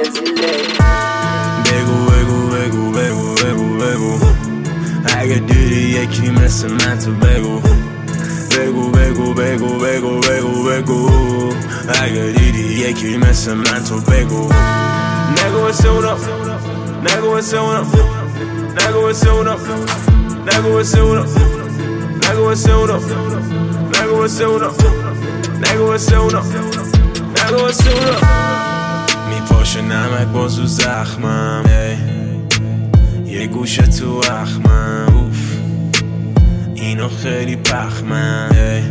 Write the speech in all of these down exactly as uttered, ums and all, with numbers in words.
بگو بگو بگو بگو بگو بگو اگه دیدی یکی مثل من تو بگو بگو بگو بگو بگو بگو بگو اگه دیدی یکی مثل من تو بگو نگو واسه اونا نگو واسه اونا نگو واسه اونا نگو واسه اونا نگو واسه اونا نگو واسه اونا نگو واسه اونا نگو واسه اونا میپاشه نمک بازو زخمم یه گوشه تو اخمم اوف اینو خیلی پخمم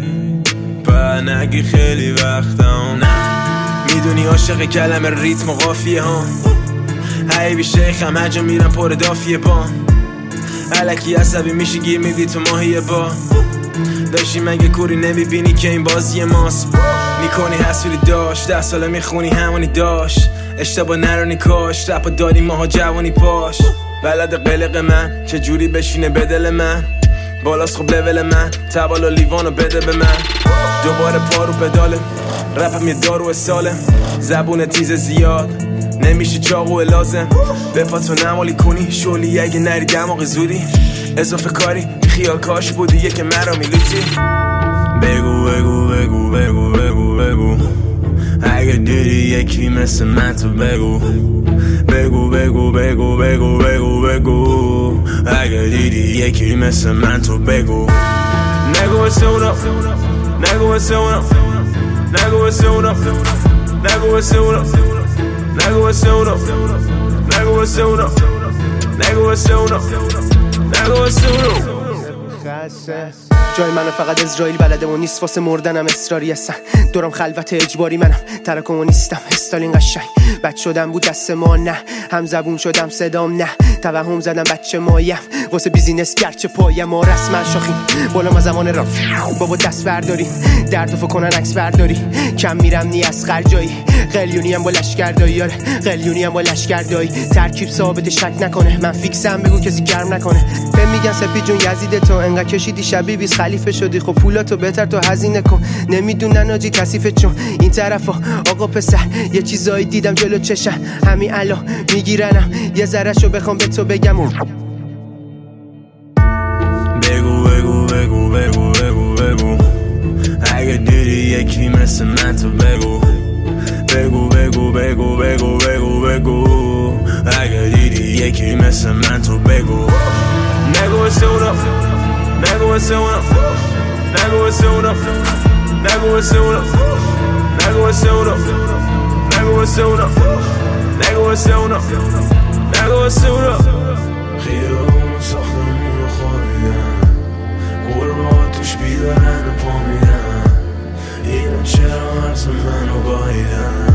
با نگی خیلی وقتم نه میدونی عاشق کلمه ریتم و قافیه ها حیبی شیخم هر جا میرم پر دافیه با الکی عصبی میشی گیر میدی تو ماهیه با داشتی مگه کوری نمیبینی که این بازی ماست میکنی حسوری داشت ده ساله میخونی همونی داشت اشتباه نرونی کاش رپا دادی ماها جوانی پاش بلد قلق من چه جوری بشینه به دل من بالاست خب لول من تبالا لیوانو بده به من دوباره پارو پداله رپم یه دارو سالم زبون تیز زیاد نمیشه چاقو لازم به پاتو نمالی کنی شولی اگه نری دماغ زودی اضافه کاری خیال کاش بودی یه مرا میلوتی بگو بگو بگو بگو بگو بگو اگه دیدی یکی مثل من تو بگو بگو بگو بگو بگو بگو بگو اگه دیدی یکی مثل من تو بگو نگو واسه اونا نگو واسه اونا نگو واسه اونا نگو واسه اونا نگو واسه اونا نگو واسه اونا نگو واسه اونا نگو واسه اونا جای منو فقط اسرائیل بلده و نیست واسه مردنم اصراری هستن دورم خلوت اجباری منم ترکم و نیستم استالین قشنگ بد شدم بود دست ما نه هم زبون شدم صدام نه توهم زدم بچه مایم واسه بیزینس گرچه پایم ما رسما شاخیم بالا ما زمان را بابا دست برداری درد و فکنن عکس برداری کم میرم نی از خرجایی قلیونی هم با لشکردایی آره قلیونی هم با لشکردایی ترکیب ثابت شک نکنه من فیکسم بگو کسی گرم نکنه به میگن سپی جون یزید تو انقدر کشیدی شبیه بیس خلیفه شدی خب پولاتو بهتر تو هزینه کن نمیدونن آجی کثیفه چون این طرفا آقا پسر یه چیزایی دیدم جلو چشم همین الان میگیرنم یه ذرهشو بخوام به تو بگم و بگو بگو بگو بگو بگو بگو اگه دیدی یکی مثل من تو بگو بگو بگو بگو بگو بگو بگو اگه دیدی یکی مثل من تو بگو نگو واسه اونا نگو واسه اونا نگو واسه اونا نگو واسه اونا نگو واسه اونا نگو واسه اونا نگو واسه اونا نگو واسه اونا خیابونو ساختمون رو خوابیدن قربا توش بیدارن و پا میدن اینا چرا عرض منو بایدن